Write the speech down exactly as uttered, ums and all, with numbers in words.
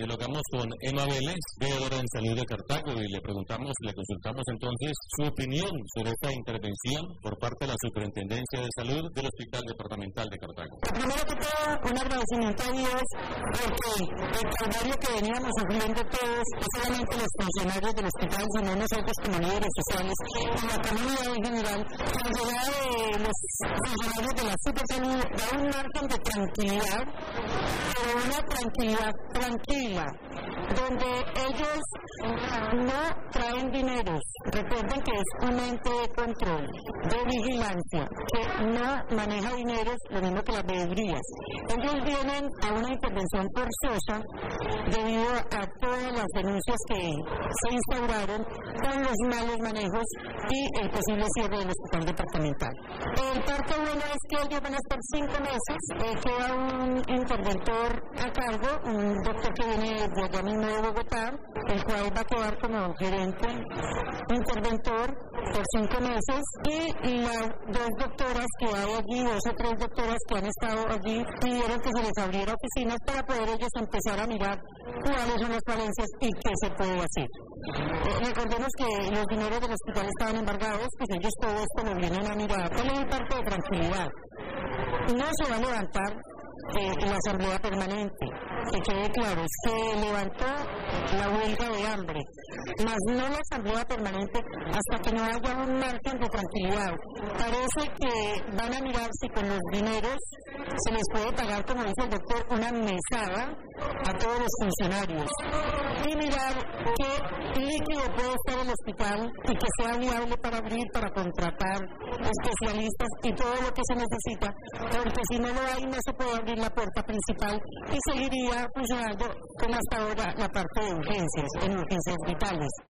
Dialogamos con Emma Vélez, veedora en Salud de Cartago, y le preguntamos, le consultamos entonces su opinión sobre esta intervención por parte de la Superintendencia de Salud del Hospital Departamental de Cartago. Primero que todo, un agradecimiento a Dios, porque el calvario que veníamos sufriendo todos, no solamente los funcionarios del hospital, sino nosotros como líderes sociales y la comunidad en general, la llegada de los funcionarios de la Supersalud da un margen de tranquilidad, pero una tranquilidad tranquila, donde ellos no traen dineros. Recuerden que es un ente de control, de vigilancia, que no maneja dineros, lo mismo que las veedurías. Ellos vienen a una intervención forzosa debido a todas las denuncias que se instauraron con los malos manejos y el posible cierre del hospital departamental. El parte bueno es que ellos van a estar cinco meses, eh, queda un interventor a cargo, un doctor que viene de allá mismo de Bogotá, el cual va a quedar como gerente interventor por cinco meses, y las dos doctoras que hay allí, dos o tres doctoras que han estado allí, pidieron que se les abriera oficinas para poder ellos empezar a mirar cuáles son las falencias y qué se puede hacer. Eh, recordemos que los dineros del hospital estaban embargados, pues ellos todo esto lo vienen a mirar. ¿Cuál es el parte de tranquilidad? No se va a levantar eh, la asamblea permanente, que quede claro, se levantó la huelga de hambre, más no la asamblea permanente hasta que no haya un margen de tranquilidad. Parece que van a mirar si con los dineros se les puede pagar, como dice el doctor, una mesada a todos los funcionarios y mirar qué líquido puede estar en el hospital y que sea viable para abrir, para contratar especialistas y todo lo que se necesita, porque si no lo hay no se puede abrir la puerta principal y seguiría funcionando como hasta ahora la parte de urgencias, en urgencias vitales.